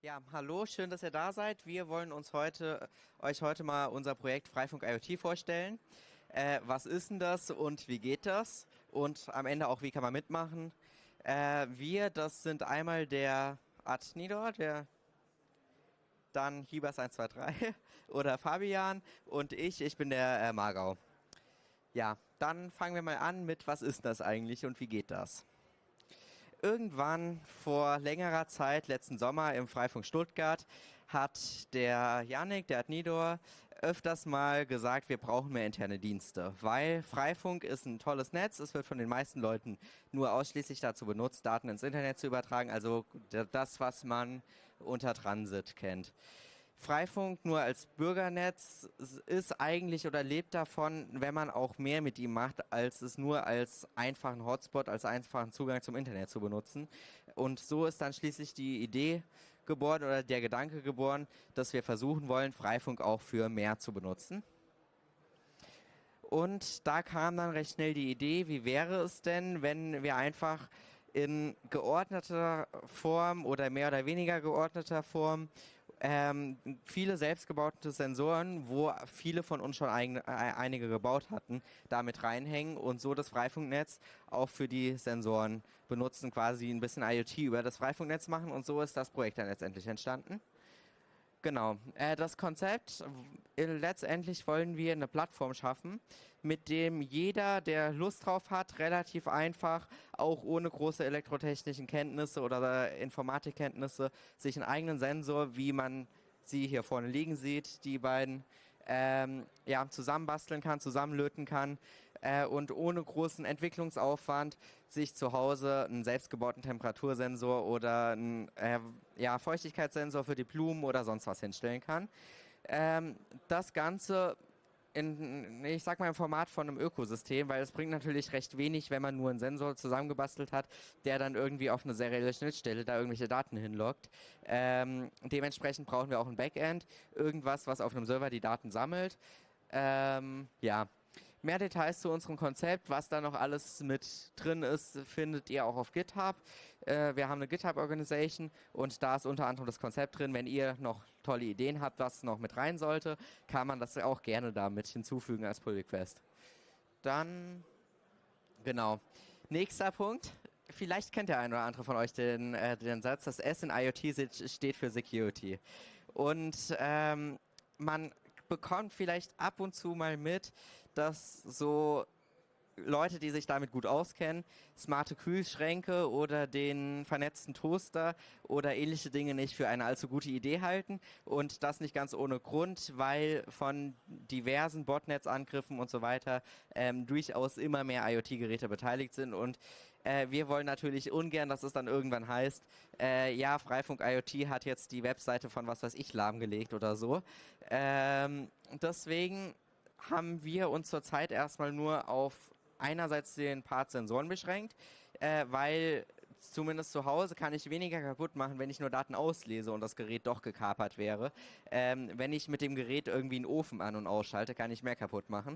Ja, hallo, schön, dass ihr da seid. Wir wollen euch heute mal unser Projekt Freifunk IoT vorstellen. Was ist denn das und wie geht das? Und am Ende auch, wie kann man mitmachen? Das sind einmal der Adnidor, dann Hibas123 oder Fabian und ich bin der Margau. Ja, dann fangen wir mal an mit, was ist das eigentlich und wie geht das? Irgendwann vor längerer Zeit, letzten Sommer im Freifunk Stuttgart, hat der Yannick, der Adnidor, öfters mal gesagt, wir brauchen mehr interne Dienste, weil Freifunk ist ein tolles Netz, es wird von den meisten Leuten nur ausschließlich dazu benutzt, Daten ins Internet zu übertragen, also das, was man unter Transit kennt. Freifunk nur als Bürgernetz ist eigentlich oder lebt davon, wenn man auch mehr mit ihm macht, als es nur als einfachen Hotspot, als einfachen Zugang zum Internet zu benutzen. Und so ist dann schließlich die Idee geboren oder der Gedanke geboren, dass wir versuchen wollen, Freifunk auch für mehr zu benutzen. Und da kam dann recht schnell die Idee, wie wäre es denn, wenn wir einfach in geordneter Form oder mehr oder weniger geordneter Form viele selbstgebaute Sensoren, wo viele von uns schon einige gebaut hatten, damit reinhängen und so das Freifunknetz auch für die Sensoren benutzen, quasi ein bisschen IoT über das Freifunknetz machen und so ist das Projekt dann letztendlich entstanden. Genau. Das Konzept, letztendlich wollen wir eine Plattform schaffen, mit dem jeder, der Lust drauf hat, relativ einfach, auch ohne große elektrotechnischen Kenntnisse oder Informatikkenntnisse, sich einen eigenen Sensor, wie man sie hier vorne liegen sieht, die beiden, ja, zusammenbasteln kann, zusammenlöten kann und ohne großen Entwicklungsaufwand sich zu Hause einen selbstgebauten Temperatursensor oder einen ja, Feuchtigkeitssensor für die Blumen oder sonst was hinstellen kann. Das Ganze ich sag mal, im Format von einem Ökosystem, weil es bringt natürlich recht wenig, wenn man nur einen Sensor zusammengebastelt hat, der dann irgendwie auf eine serielle Schnittstelle da irgendwelche Daten hinlockt. Dementsprechend brauchen wir auch ein Backend, irgendwas, was auf einem Server die Daten sammelt. Ja, mehr Details zu unserem Konzept, was da noch alles mit drin ist, findet ihr auch auf GitHub. Wir haben eine GitHub-Organisation und da ist unter anderem das Konzept drin. Wenn ihr noch tolle Ideen habt, was noch mit rein sollte, kann man das auch gerne da mit hinzufügen als Pull Request. Dann, genau. Nächster Punkt. Vielleicht kennt der eine oder andere von euch den Satz, das S in IoT steht für Security. Und man bekommt vielleicht ab und zu mal mit, dass so Leute, die sich damit gut auskennen, smarte Kühlschränke oder den vernetzten Toaster oder ähnliche Dinge nicht für eine allzu gute Idee halten. Und das nicht ganz ohne Grund, weil von diversen Botnetzangriffen und so weiter durchaus immer mehr IoT-Geräte beteiligt sind. Und wir wollen natürlich ungern, dass es dann irgendwann heißt, ja, Freifunk IoT hat jetzt die Webseite von was weiß ich lahmgelegt oder so. Deswegen haben wir uns zurzeit erstmal nur auf einerseits den Part Sensoren beschränkt, weil zumindest zu Hause kann ich weniger kaputt machen, wenn ich nur Daten auslese und das Gerät doch gekapert wäre. Wenn ich mit dem Gerät irgendwie einen Ofen an- und ausschalte, kann ich mehr kaputt machen.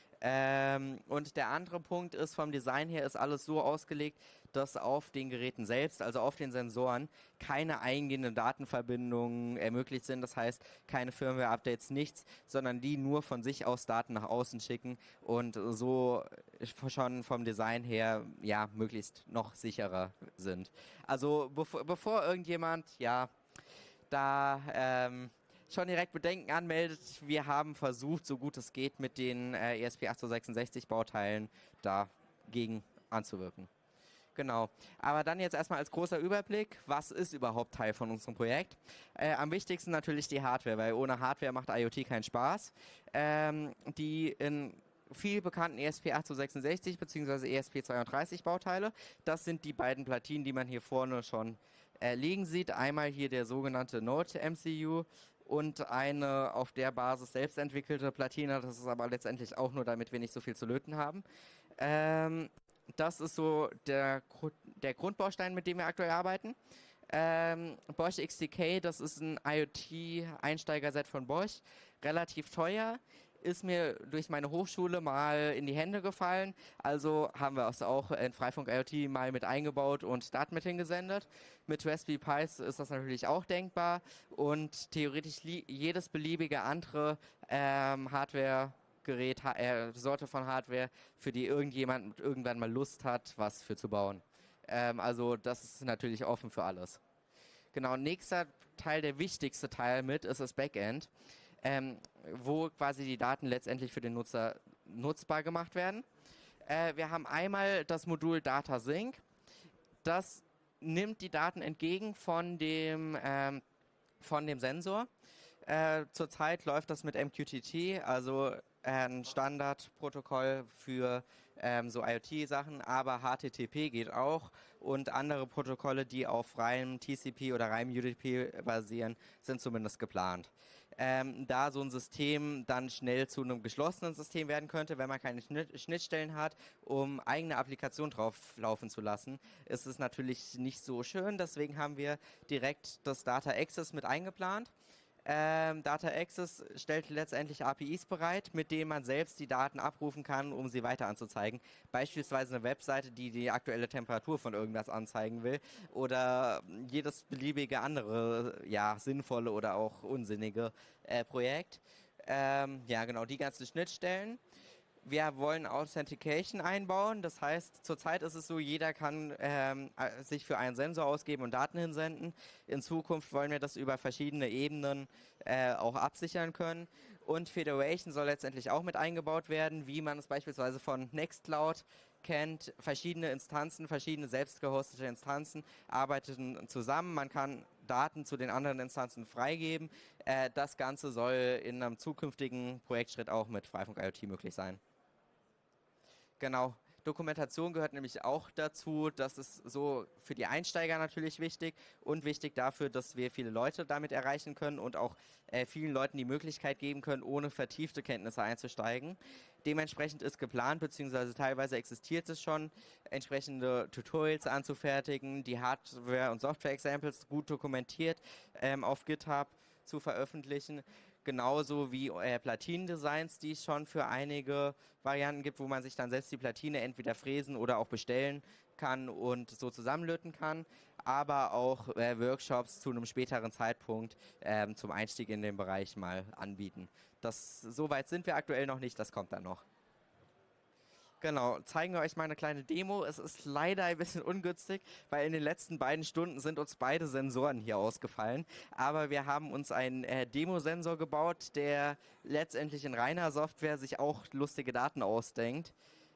Und der andere Punkt ist, vom Design her ist alles so ausgelegt, dass auf den Geräten selbst, also auf den Sensoren, keine eingehenden Datenverbindungen ermöglicht sind. Das heißt, keine Firmware-Updates, nichts, sondern die nur von sich aus Daten nach außen schicken und so schon vom Design her, ja, möglichst noch sicherer sind. Also bevor irgendjemand, ja, da schon direkt Bedenken anmeldet. Wir haben versucht, so gut es geht, mit den ESP8266 Bauteilen dagegen anzuwirken. Genau. Aber dann jetzt erstmal als großer Überblick, was ist überhaupt Teil von unserem Projekt? Am wichtigsten natürlich die Hardware, weil ohne Hardware macht IoT keinen Spaß. Die in viel bekannten ESP8266 bzw. ESP32 Bauteile. Das sind die beiden Platinen, die man hier vorne schon liegen sieht. Einmal hier der sogenannte Node MCU und eine auf der Basis selbst entwickelte Platine. Das ist aber letztendlich auch nur, damit wir nicht so viel zu löten haben. Ähm, Das ist so der Grundbaustein, mit dem wir aktuell arbeiten. Bosch XTK, das ist ein IoT-Einsteigerset von Bosch. Relativ teuer, ist mir durch meine Hochschule mal in die Hände gefallen. Also haben wir es auch in Freifunk IoT mal mit eingebaut und Daten mit hingesendet. Mit Raspberry Pis ist das natürlich auch denkbar und theoretisch jedes beliebige andere Hardware-Gerät, Sorte von Hardware, für die irgendjemand irgendwann mal Lust hat, was für zu bauen. Also das ist natürlich offen für alles. Genau, nächster Teil, der wichtigste Teil mit, ist das Backend, wo quasi die Daten letztendlich für den Nutzer nutzbar gemacht werden. Wir haben einmal das Modul Data Sync. Das nimmt die Daten entgegen von dem Sensor. Zurzeit läuft das mit MQTT, also ein Standardprotokoll für so IoT-Sachen, aber HTTP geht auch und andere Protokolle, die auf reinem TCP oder reinem UDP basieren, sind zumindest geplant. Da so ein System dann schnell zu einem geschlossenen System werden könnte, wenn man keine Schnittstellen hat, um eigene Applikationen drauf laufen zu lassen, ist es natürlich nicht so schön. Deswegen haben wir direkt das Data Access mit eingeplant. Data Access stellt letztendlich APIs bereit, mit denen man selbst die Daten abrufen kann, um sie weiter anzuzeigen. Beispielsweise eine Webseite, die die aktuelle Temperatur von irgendwas anzeigen will oder jedes beliebige andere, ja, sinnvolle oder auch unsinnige Projekt. Ja, genau, die ganzen Schnittstellen. Wir wollen Authentication einbauen, das heißt, zurzeit ist es so, jeder kann sich für einen Sensor ausgeben und Daten hinsenden. In Zukunft wollen wir das über verschiedene Ebenen auch absichern können. Und Federation soll letztendlich auch mit eingebaut werden, wie man es beispielsweise von Nextcloud kennt. Verschiedene Instanzen, verschiedene selbst gehostete Instanzen arbeiten zusammen. Man kann Daten zu den anderen Instanzen freigeben. Das Ganze soll in einem zukünftigen Projektschritt auch mit Freifunk IoT möglich sein. Genau. Dokumentation gehört nämlich auch dazu. Das ist so für die Einsteiger natürlich wichtig und wichtig dafür, dass wir viele Leute damit erreichen können und auch vielen Leuten die Möglichkeit geben können, ohne vertiefte Kenntnisse einzusteigen. Dementsprechend ist geplant, beziehungsweise teilweise existiert es schon, entsprechende Tutorials anzufertigen, die Hardware- und Software-Examples gut dokumentiert auf GitHub zu veröffentlichen. Genauso wie Platinendesigns, die es schon für einige Varianten gibt, wo man sich dann selbst die Platine entweder fräsen oder auch bestellen kann und so zusammenlöten kann. Aber auch Workshops zu einem späteren Zeitpunkt zum Einstieg in den Bereich mal anbieten. So weit sind wir aktuell noch nicht, das kommt dann noch. Genau, zeigen wir euch mal eine kleine Demo. Es ist leider ein bisschen ungünstig, weil in den letzten beiden Stunden sind uns beide Sensoren hier ausgefallen. Aber wir haben uns einen Demosensor gebaut, der letztendlich in reiner Software sich auch lustige Daten ausdenkt.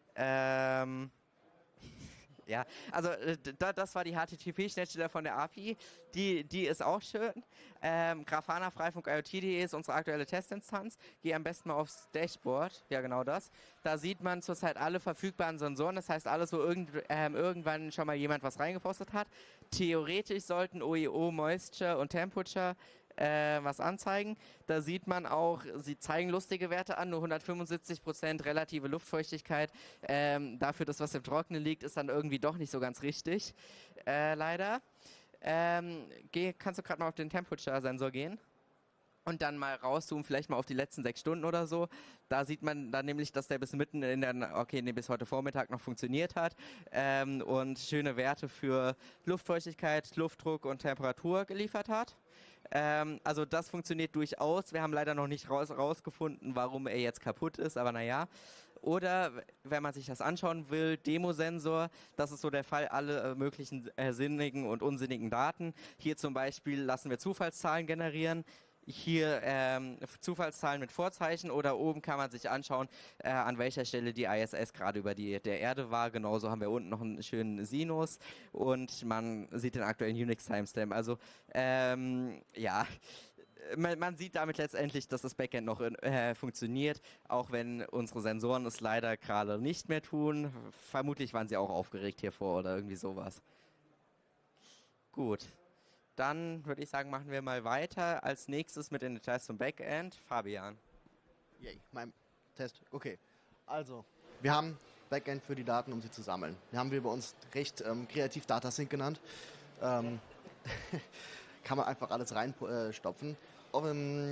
Ja, also das war die HTTP-Schnittstelle von der API. Die ist auch schön. Grafana Freifunk IoT.de ist unsere aktuelle Testinstanz. Geh am besten mal aufs Dashboard. Ja, genau das. Da sieht man zurzeit alle verfügbaren Sensoren. Das heißt, alles, wo irgendwann schon mal jemand was reingepostet hat. Theoretisch sollten OEO, Moisture und Temperature was anzeigen. Da sieht man auch, sie zeigen lustige Werte an, nur 175% relative Luftfeuchtigkeit. Dafür, dass was im Trockenen liegt, ist dann irgendwie doch nicht so ganz richtig. Leider. Kannst du gerade mal auf den Temperature-Sensor gehen? Und dann mal rauszoomen, vielleicht mal auf die letzten 6 Stunden oder so. Da sieht man dann nämlich, dass der bis mitten in der, bis heute Vormittag noch funktioniert hat. Und schöne Werte für Luftfeuchtigkeit, Luftdruck und Temperatur geliefert hat. Also das funktioniert durchaus. Wir haben leider noch nicht rausgefunden, warum er jetzt kaputt ist, aber naja. Oder, wenn man sich das anschauen will, Demosensor, das ist so der Fall, alle möglichen sinnigen und unsinnigen Daten. Hier zum Beispiel lassen wir Zufallszahlen generieren. Hier Zufallszahlen mit Vorzeichen oder oben kann man sich anschauen, an welcher Stelle die ISS gerade über der Erde war. Genauso haben wir unten noch einen schönen Sinus und man sieht den aktuellen Unix-Timestamp. Also ja, man sieht damit letztendlich, dass das Backend noch funktioniert, auch wenn unsere Sensoren es leider gerade nicht mehr tun. Vermutlich waren sie auch aufgeregt hiervor oder irgendwie sowas. Gut. Dann würde ich sagen, machen wir mal weiter. Als nächstes mit den Details zum Backend. Fabian. Yay, mein Test. Okay. Also, wir haben Backend für die Daten, um sie zu sammeln. Wir haben bei uns recht kreativ Datasync genannt. Kann man einfach alles reinstopfen.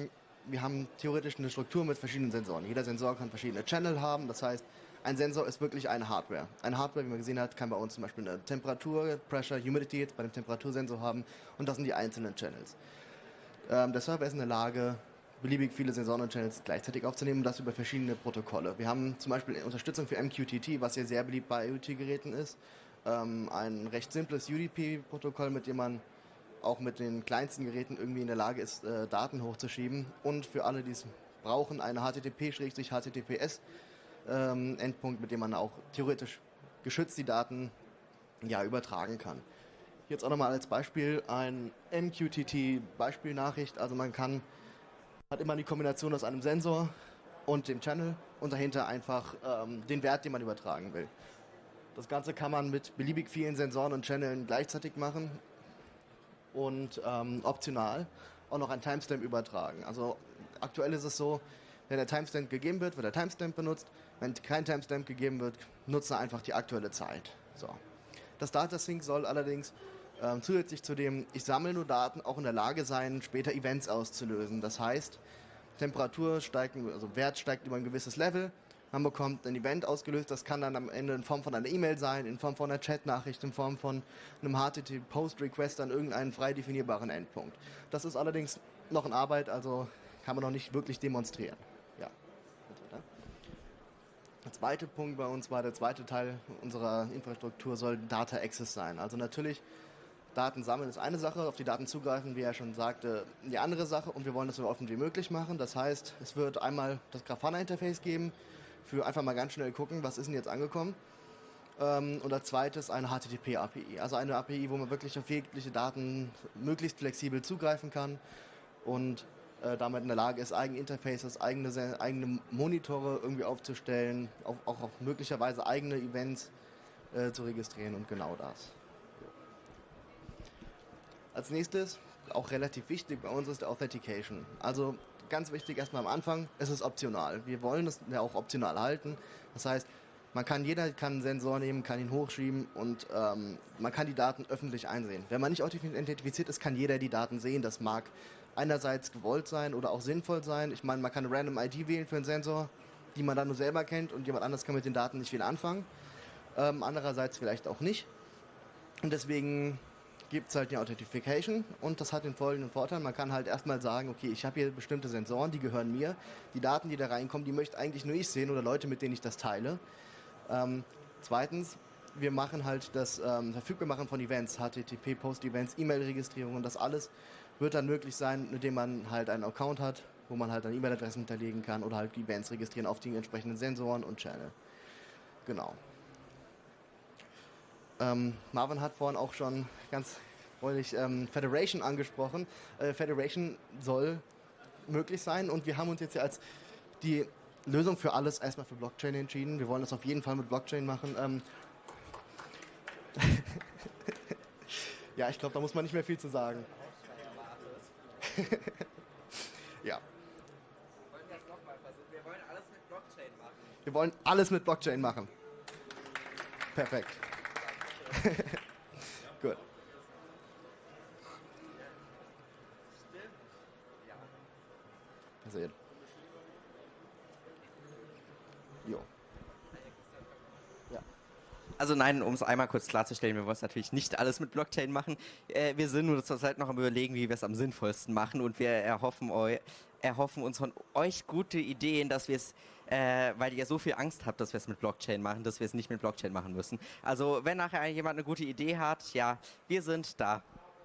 wir haben theoretisch eine Struktur mit verschiedenen Sensoren. Jeder Sensor kann verschiedene Channel haben, das heißt, ein Sensor ist wirklich eine Hardware. Eine Hardware, wie man gesehen hat, kann bei uns zum Beispiel eine Temperatur, Pressure, Humidity jetzt bei dem Temperatursensor haben und das sind die einzelnen Channels. Der Server ist in der Lage, beliebig viele Sensoren und Channels gleichzeitig aufzunehmen und das über verschiedene Protokolle. Wir haben zum Beispiel Unterstützung für MQTT, was hier sehr beliebt bei IoT-Geräten ist. Ein recht simples UDP-Protokoll, mit dem man auch mit den kleinsten Geräten irgendwie in der Lage ist, Daten hochzuschieben. Und für alle, die es brauchen, eine HTTP/HTTPS Endpunkt, mit dem man auch theoretisch geschützt die Daten übertragen kann. Jetzt auch nochmal als Beispiel ein MQTT-Beispielnachricht. Also man hat immer die Kombination aus einem Sensor und dem Channel und dahinter einfach den Wert, den man übertragen will. Das Ganze kann man mit beliebig vielen Sensoren und Channeln gleichzeitig machen und optional auch noch ein Timestamp übertragen. Also aktuell ist es so, wenn der Timestamp gegeben wird der Timestamp benutzt. Wenn kein Timestamp gegeben wird, nutzt er einfach die aktuelle Zeit. So. Das Data Sync soll allerdings zusätzlich zu dem, ich sammle nur Daten, auch in der Lage sein, später Events auszulösen. Das heißt, Temperatur steigt, also Wert steigt über ein gewisses Level, man bekommt ein Event ausgelöst, das kann dann am Ende in Form von einer E-Mail sein, in Form von einer Chat-Nachricht, in Form von einem HTTP-Post-Request an irgendeinen frei definierbaren Endpunkt. Das ist allerdings noch in Arbeit, also kann man noch nicht wirklich demonstrieren. Ja. Der zweite Punkt bei uns war, der zweite Teil unserer Infrastruktur soll Data Access sein. Also natürlich, Daten sammeln ist eine Sache, auf die Daten zugreifen, wie er schon sagte, die andere Sache und wir wollen das so offen wie möglich machen. Das heißt, es wird einmal das Grafana-Interface geben, für einfach mal ganz schnell gucken, was ist denn jetzt angekommen. Und als zweites eine HTTP-API, also eine API, wo man wirklich auf jegliche Daten möglichst flexibel zugreifen kann und damit in der Lage ist, eigene Interfaces, eigene Monitore irgendwie aufzustellen, auch möglicherweise eigene Events zu registrieren und genau das. Als nächstes, auch relativ wichtig bei uns, ist die Authentication. Also ganz wichtig erstmal am Anfang, es ist optional. Wir wollen es ja auch optional halten. Das heißt, jeder kann einen Sensor nehmen, kann ihn hochschieben und man kann die Daten öffentlich einsehen. Wenn man nicht identifiziert ist, kann jeder die Daten sehen. Das mag einerseits gewollt sein oder auch sinnvoll sein. Ich meine, man kann eine Random ID wählen für einen Sensor, die man dann nur selber kennt und jemand anderes kann mit den Daten nicht viel anfangen. Andererseits vielleicht auch nicht. Und deswegen gibt es halt die Authentification und das hat den folgenden Vorteil, man kann halt erstmal sagen, okay, ich habe hier bestimmte Sensoren, die gehören mir, die Daten, die da reinkommen, die möchte eigentlich nur ich sehen oder Leute, mit denen ich das teile. Zweitens, wir machen halt das Verfügbarmachen von Events, HTTP, Post-Events, E-Mail-Registrierung und das alles wird dann möglich sein, indem man halt einen Account hat, wo man halt dann E-Mail-Adressen hinterlegen kann oder halt Events registrieren auf die entsprechenden Sensoren und Channel. Genau. Marvin hat vorhin auch schon ganz freudig Federation angesprochen. Federation soll möglich sein und wir haben uns jetzt ja als die Lösung für alles erstmal für Blockchain entschieden. Wir wollen das auf jeden Fall mit Blockchain machen. Ja, ich glaube, da muss man nicht mehr viel zu sagen. Ja. Wollen wir das nochmal versuchen? Wir wollen alles mit Blockchain machen. Wir wollen alles mit Blockchain machen. Perfekt. Gut. Sehen. Jo. Ja. Also nein, um es einmal kurz klarzustellen, wir wollen es natürlich nicht alles mit Blockchain machen. Wir sind nur zurzeit noch am Überlegen, wie wir es am sinnvollsten machen und wir erhoffen uns von euch gute Ideen, dass wir es, weil ihr so viel Angst habt, dass wir es mit Blockchain machen, dass wir es nicht mit Blockchain machen müssen. Also wenn nachher jemand eine gute Idee hat, ja, wir sind da.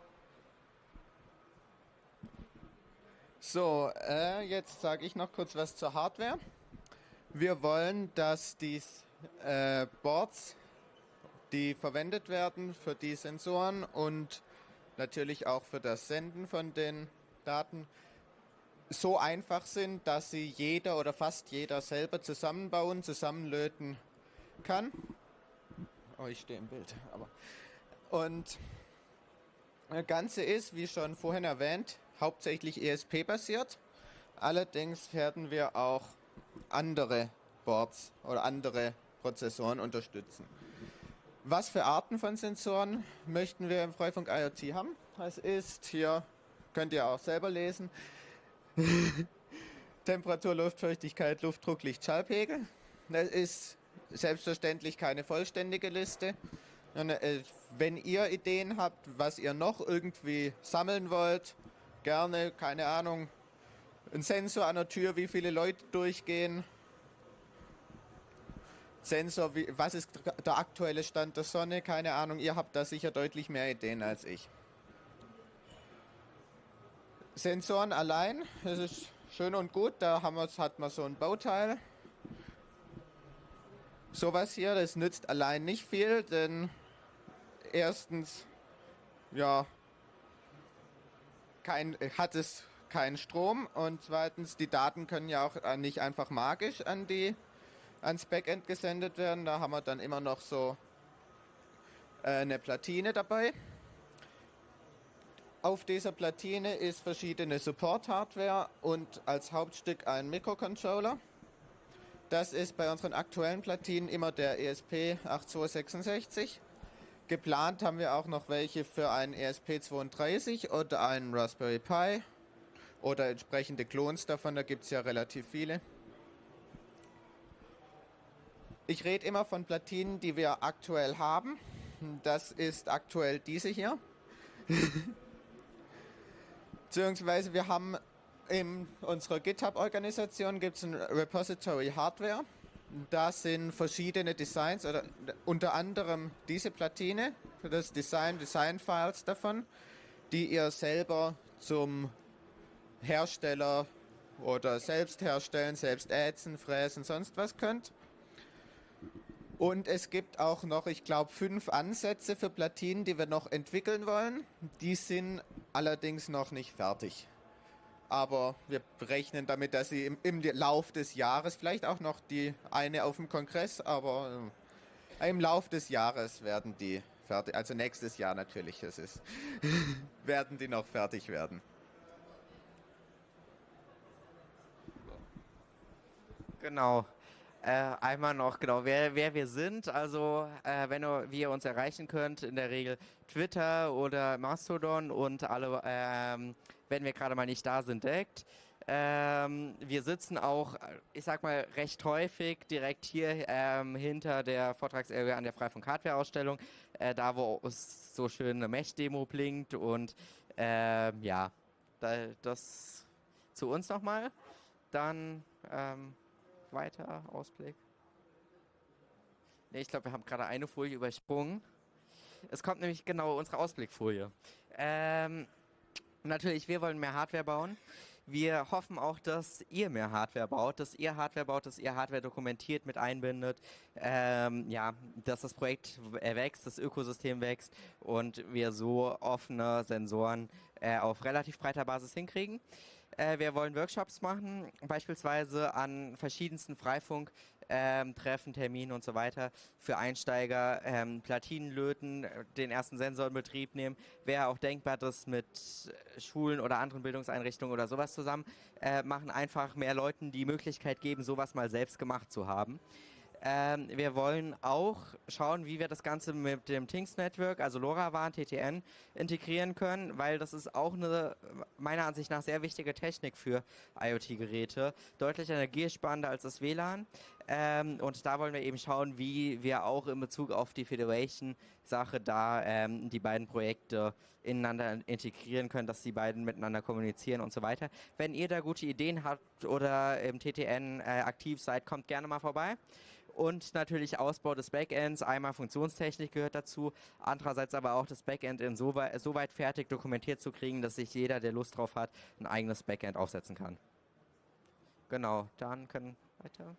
So, jetzt sage ich noch kurz was zur Hardware. Wir wollen, dass die Boards, die verwendet werden für die Sensoren und natürlich auch für das Senden von den Daten, so einfach sind, dass sie jeder oder fast jeder selber zusammenbauen, zusammenlöten kann. Oh, ich stehe im Bild. Und das Ganze ist, wie schon vorhin erwähnt, hauptsächlich ESP-basiert. Allerdings werden wir auch andere Boards oder andere Prozessoren unterstützen. Was für Arten von Sensoren möchten wir im Freifunk IoT haben? Das ist, hier könnt ihr auch selber lesen, Temperatur, Luftfeuchtigkeit, Luftdruck, Licht, Schallpegel. Das ist selbstverständlich keine vollständige Liste. Und, wenn ihr Ideen habt, was ihr noch irgendwie sammeln wollt, gerne, keine Ahnung, ein Sensor an der Tür, wie viele Leute durchgehen. Sensor, was ist der aktuelle Stand der Sonne, keine Ahnung, ihr habt da sicher deutlich mehr Ideen als ich. Sensoren allein, das ist schön und gut, da hat man so ein Bauteil. Sowas hier, das nützt allein nicht viel, denn erstens, ja, hat es keinen Strom und zweitens, die Daten können ja auch nicht einfach magisch ans Backend gesendet werden. Da haben wir dann immer noch so eine Platine dabei. Auf dieser Platine ist verschiedene Support-Hardware und als Hauptstück ein Mikrocontroller. Das ist bei unseren aktuellen Platinen immer der ESP8266. Geplant haben wir auch noch welche für einen ESP32 oder einen Raspberry Pi oder entsprechende Klons davon, da gibt es ja relativ viele. Ich rede immer von Platinen, die wir aktuell haben. Das ist aktuell diese hier. Beziehungsweise wir haben in unserer GitHub-Organisation gibt es ein Repository Hardware. Da sind verschiedene Designs, oder unter anderem diese Platine, für das Design-Files davon, die ihr selber zum Hersteller oder selbst herstellen, selbst ätzen, fräsen, sonst was könnt. Und es gibt auch noch, ich glaube, 5 Ansätze für Platinen, die wir noch entwickeln wollen. Die sind allerdings noch nicht fertig. Aber wir rechnen damit, dass sie im Lauf des Jahres, vielleicht auch noch die eine auf dem Kongress, aber im Lauf des Jahres werden die fertig, also nächstes Jahr natürlich, werden die noch fertig werden. Genau. Einmal noch, genau, wer wir sind. Also, wie ihr uns erreichen könnt, in der Regel Twitter oder Mastodon und alle, wenn wir gerade mal nicht da sind, direkt. Wir sitzen auch, ich sag mal, recht häufig direkt hier hinter der Vortragsarea an der Freifunk Hardware Ausstellung, da wo es so schön eine Mesh-Demo blinkt und ja, das zu uns nochmal. Dann weiter, Ausblick. Ne, ich glaube, wir haben gerade eine Folie übersprungen. Es kommt nämlich genau unsere Ausblickfolie. Natürlich, wir wollen mehr Hardware bauen. Wir hoffen auch, dass ihr mehr Hardware baut, dass ihr Hardware dokumentiert, mit einbindet. Ja, dass das Projekt wächst, das Ökosystem wächst und wir so offene Sensoren auf relativ breiter Basis hinkriegen. Wir wollen Workshops machen, beispielsweise an verschiedensten Freifunk-Treffen, Terminen und so weiter für Einsteiger, Platinen löten, den ersten Sensor in Betrieb nehmen. Wäre auch denkbar, das mit Schulen oder anderen Bildungseinrichtungen oder sowas zusammen machen, einfach mehr Leuten die Möglichkeit geben, sowas mal selbst gemacht zu haben. Wir wollen auch schauen, wie wir das Ganze mit dem Things Network, also LoRaWAN, TTN, integrieren können, weil das ist auch eine, meiner Ansicht nach, sehr wichtige Technik für IoT-Geräte. Deutlich energiesparender als das WLAN. Und da wollen wir eben schauen, wie wir auch in Bezug auf die Federation-Sache da die beiden Projekte ineinander integrieren können, dass die beiden miteinander kommunizieren und so weiter. Wenn ihr da gute Ideen habt oder im TTN aktiv seid, kommt gerne mal vorbei. Und natürlich Ausbau des Backends, einmal Funktionstechnik gehört dazu, andererseits aber auch das Backend so weit fertig dokumentiert zu kriegen, dass sich jeder, der Lust drauf hat, ein eigenes Backend aufsetzen kann. Genau, dann können weiter.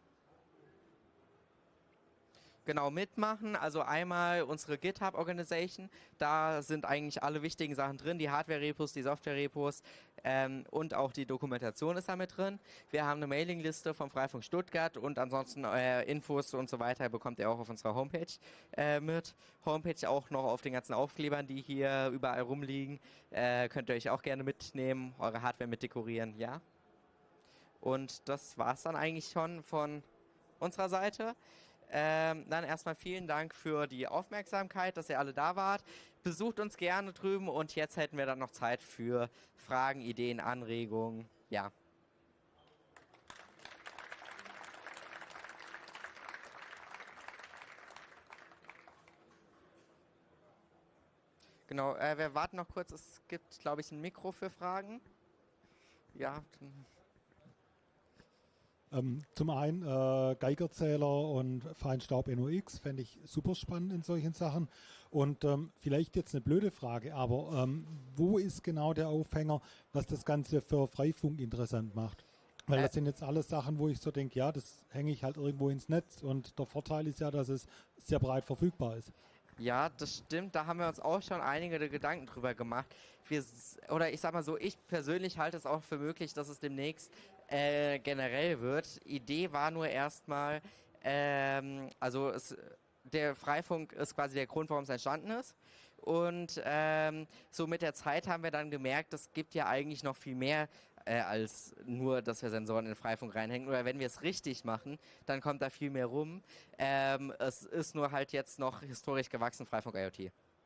Genau, mitmachen, also einmal unsere GitHub-Organisation, da sind eigentlich alle wichtigen Sachen drin, die Hardware-Repos, die Software-Repos und auch die Dokumentation ist da mit drin. Wir haben eine Mailingliste vom Freifunk Stuttgart und ansonsten Infos und so weiter bekommt ihr auch auf unserer Homepage mit. Homepage auch noch auf den ganzen Aufklebern, die hier überall rumliegen, könnt ihr euch auch gerne mitnehmen, eure Hardware mitdekorieren, ja. Und das war's dann eigentlich schon von unserer Seite. Dann erstmal vielen Dank für die Aufmerksamkeit, dass ihr alle da wart. Besucht uns gerne drüben und jetzt hätten wir dann noch Zeit für Fragen, Ideen, Anregungen. Ja. Genau, wir warten noch kurz. Es gibt, glaube ich, ein Mikro für Fragen. Ja, Zum einen Geigerzähler und Feinstaub NOx fände ich super spannend in solchen Sachen. Und vielleicht jetzt eine blöde Frage, aber wo ist genau der Aufhänger, was das Ganze für Freifunk interessant macht? Weil das sind jetzt alles Sachen, wo ich so denke, ja, das hänge ich halt irgendwo ins Netz und der Vorteil ist ja, dass es sehr breit verfügbar ist. ja, das stimmt. Da haben wir uns auch schon einige Gedanken drüber gemacht. Oder ich sag mal so, ich persönlich halte es auch für möglich, dass es demnächst generell wird. Idee war nur erstmal, der Freifunk ist quasi der Grund, warum es entstanden ist. Und so mit der Zeit haben wir dann gemerkt, es gibt ja eigentlich noch viel mehr als nur, dass wir Sensoren in den Freifunk reinhängen. Oder wenn wir es richtig machen, dann kommt da viel mehr rum. Es ist nur halt jetzt noch historisch gewachsen, Freifunk IoT.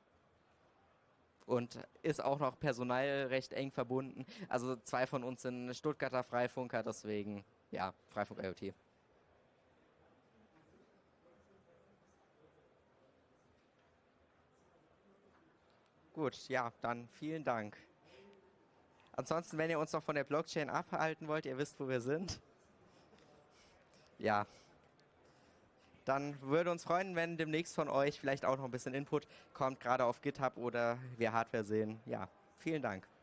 Und ist auch noch personell recht eng verbunden. Also 2 von uns sind Stuttgarter Freifunker, deswegen ja, Freifunk IoT. Gut, ja, dann vielen Dank. Ansonsten, wenn ihr uns noch von der Blockchain abhalten wollt, ihr wisst, wo wir sind. Ja. Dann würde uns freuen, wenn demnächst von euch vielleicht auch noch ein bisschen Input kommt, gerade auf GitHub oder wir Hardware sehen. Ja, vielen Dank.